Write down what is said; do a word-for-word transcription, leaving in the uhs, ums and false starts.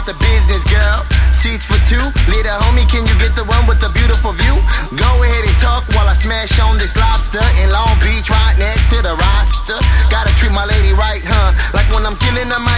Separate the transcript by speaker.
Speaker 1: the business, girl. Seats for two. Little homie, can you get the one with the beautiful view? Go ahead and talk while I smash on this lobster in Long Beach, right next to the roster. Gotta treat my lady right, huh? Like when I'm killing them,